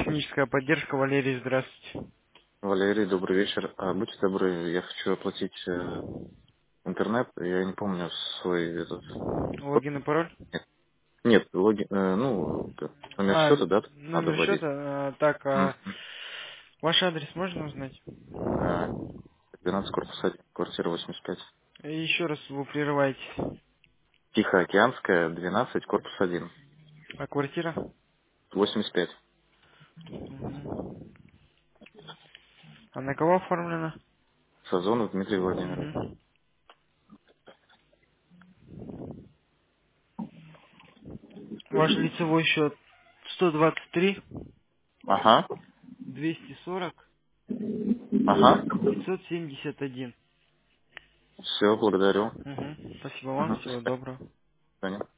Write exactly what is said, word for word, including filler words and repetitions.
техническая поддержка, Валерий, здравствуйте. Валерий, добрый вечер. А, будьте добры, я хочу оплатить э, интернет. Я не помню свой этот код. Логин и пароль? Нет, нет логи- э, ну, как, номер А, счета, да, надо номер вводить. счета, а, так, М. а ваш адрес можно узнать? А, двенадцать корпус один, квартира восемьдесят пять. И еще раз вы прерываетесь. Тихоокеанская, двенадцать, корпус один, А квартира? восемьдесят пять. Мгм. А на кого оформлена? Сазонов Дмитрий Владимирович. Мгм. Ваш лицевой счет сто двадцать три, Ага, двести сорок, ага. пятьсот семьдесят один. Все, благодарю. Мгм. Спасибо вам, Ага, до всего доброго. свидания.